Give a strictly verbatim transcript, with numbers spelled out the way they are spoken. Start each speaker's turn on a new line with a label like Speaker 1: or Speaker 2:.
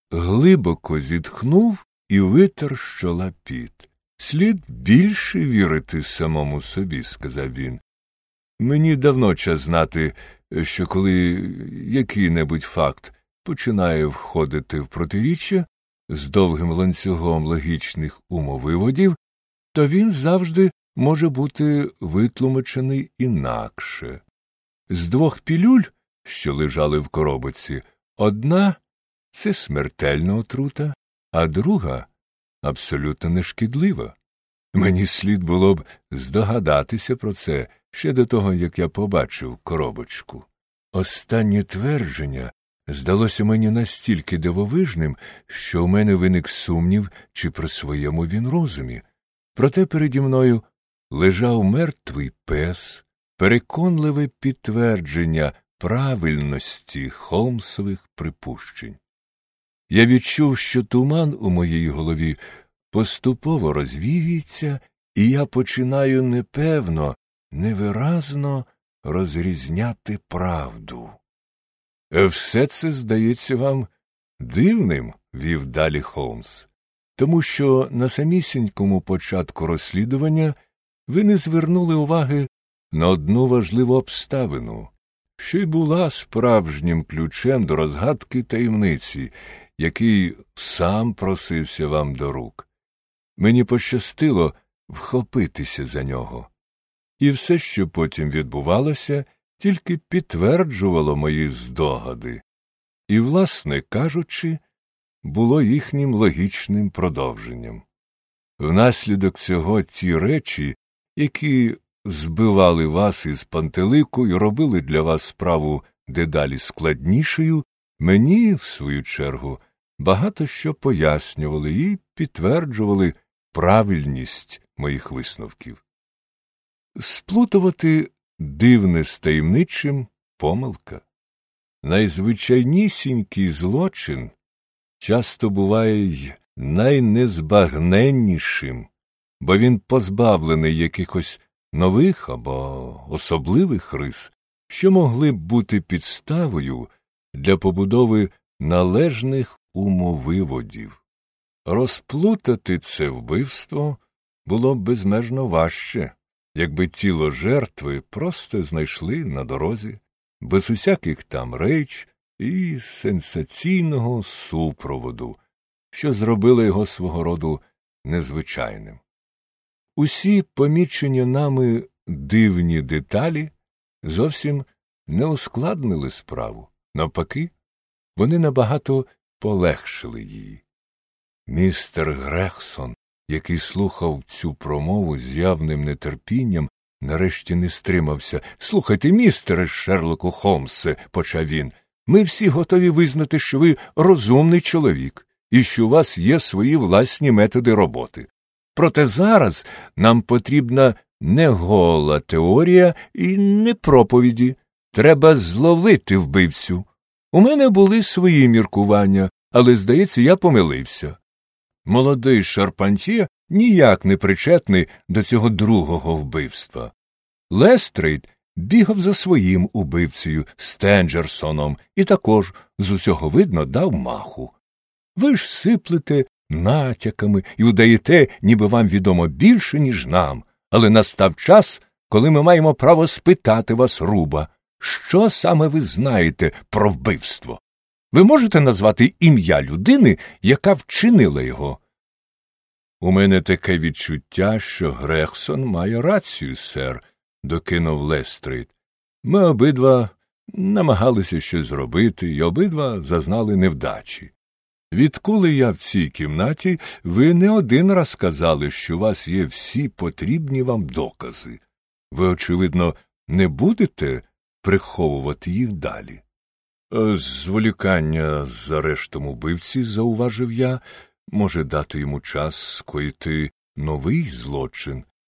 Speaker 1: глибоко зітхнув і витер з чола піт. «Слід більше вірити самому собі», – сказав він. «Мені давно час знати, що коли який-небудь факт починає входити в протиріччя з довгим ланцюгом логічних умовиводів, то він завжди може бути витлумачений інакше. З двох пілюль, що лежали в коробочці, одна – це смертельна отрута, а друга – абсолютно нешкідлива. Мені слід було б здогадатися про це ще до того, як я побачив коробочку. Останнє твердження здалося мені настільки дивовижним, що в мене виник сумнів, чи при своєму він розумі. Проте переді мною лежав мертвий пес, переконливе підтвердження правильності Холмсових припущень. Я відчув, що туман у моїй голові поступово розвіюється, і я починаю непевно, невиразно розрізняти правду. «Все це здається вам дивним», – вів далі Холмс, «тому що на самісінькому початку розслідування ви не звернули уваги на одну важливу обставину, що й була справжнім ключем до розгадки таємниці, який сам просився вам до рук. Мені пощастило вхопитися за нього. І все, що потім відбувалося, тільки підтверджувало мої здогади. І, власне кажучи, було їхнім логічним продовженням. Внаслідок цього ті речі, які збивали вас із пантелику і робили для вас справу дедалі складнішою, мені, в свою чергу, багато що пояснювали і підтверджували правильність моїх висновків. Сплутувати дивне з таємничим – помилка. Найзвичайнісінький злочин часто буває й найнезбагненнішим, бо він позбавлений якихось нових або особливих рис, що могли б бути підставою для побудови належних умовиводів. Розплутати це вбивство було б безмежно важче, якби тіло жертви просто знайшли на дорозі, без усяких там реч і сенсаційного супроводу, що зробило його свого роду незвичайним. Усі помічені нами дивні деталі зовсім не ускладнили справу. Навпаки, вони набагато полегшили її. Містер Грегсон, який слухав цю промову з явним нетерпінням, нарешті не стримався. «Слухайте, містере Шерлоку Холмсе», – почав він, – «ми всі готові визнати, що ви розумний чоловік і що у вас є свої власні методи роботи. Проте зараз нам потрібна не гола теорія і не проповіді. Треба зловити вбивцю. У мене були свої міркування, але, здається, я помилився. Молодий Шарпантьє ніяк не причетний до цього другого вбивства. Лестрейд бігав за своїм убивцею Стенджерсоном і також, з усього видно, дав маху. Ви ж сиплете натяками і удаєте, ніби вам відомо більше, ніж нам, але настав час, коли ми маємо право спитати вас, Руба, що саме ви знаєте про вбивство? Ви можете назвати ім'я людини, яка вчинила його?» «У мене таке відчуття, що Грегсон має рацію, сер», – докинув Лестрейд. «Ми обидва намагалися щось зробити, і обидва зазнали невдачі. Відколи я в цій кімнаті, ви не один раз казали, що у вас є всі потрібні вам докази. Ви, очевидно, не будете приховувати їх далі?» «Зволікання з арештом убивці, – зауважив я, – може дати йому час скоїти новий злочин,